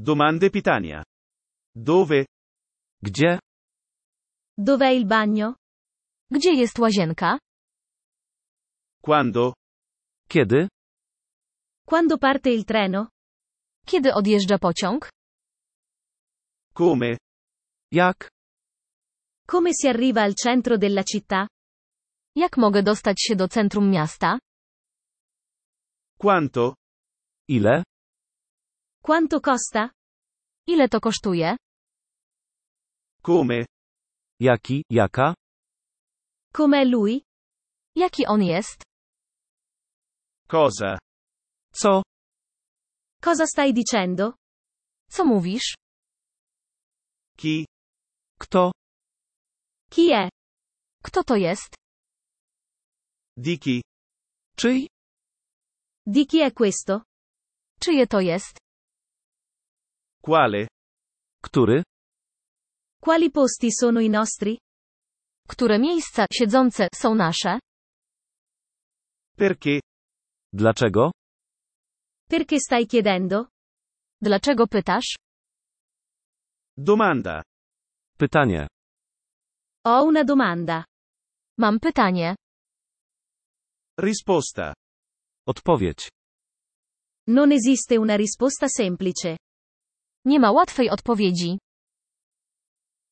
Domande pytania. Dove? Gdzie? Dov'è il bagno? Gdzie jest łazienka? Quando? Kiedy? Quando parte il treno? Kiedy odjeżdża pociąg? Come? Jak? Come si arriva al centro della città? Jak mogę dostać się do centrum miasta? Quanto? Ile? Quanto costa? Ile to kosztuje? Come? Jaki? Jaka? Com'è lui? Jaki on jest? Cosa? Co? Cosa stai dicendo? Co mówisz? Chi? Kto? Chi è? Kto to jest? Di chi? Czyj? Di chi è questo? Czyje to jest? Quale? Który? Quali posti sono i nostri? Które miejsca siedzące są nasze? Perché? Dlaczego? Perché stai chiedendo? Dlaczego pytasz? Domanda. Pytanie. Ho una domanda. Mam pytanie. Risposta. Odpowiedź. Non esiste una risposta semplice. Nie ma łatwej odpowiedzi.